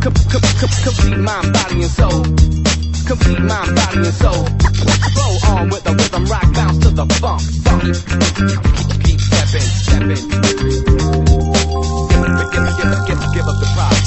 Complete mind, body, and soul. Complete mind, body, and soul. Roll on with the rhythm, rock, bounce to the funk. Keep stepping, stepping. Give up the props.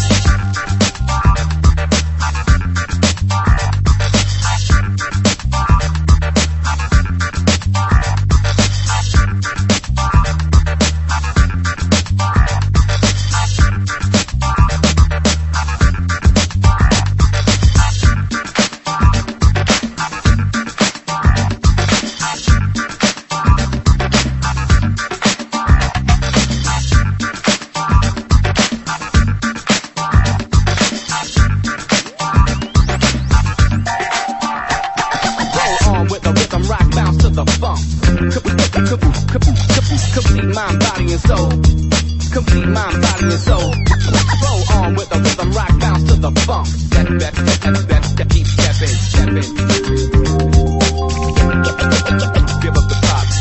Complete mind, body, and soul. Complete mind, body, and soul. Roll on with the rhythm, rock, bounce to the funk. Step, keep stepping, stepping. Give up the props.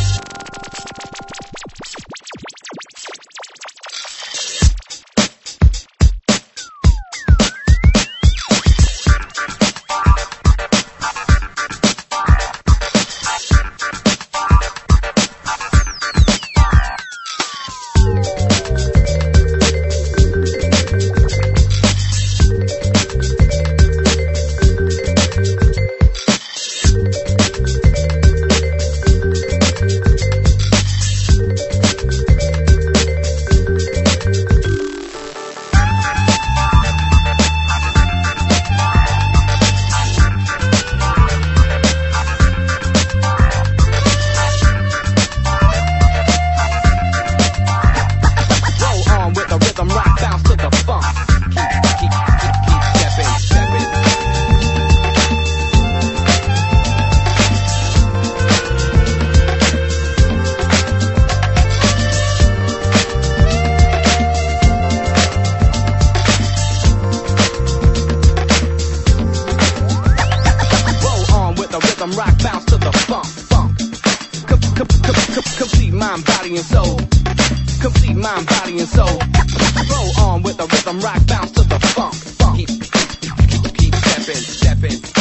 Rock, bounce to the funk. Complete mind, body, and soul. Complete mind, body, and soul. Roll on with the rhythm, rock, bounce to the funk. Keep stepping, stepping.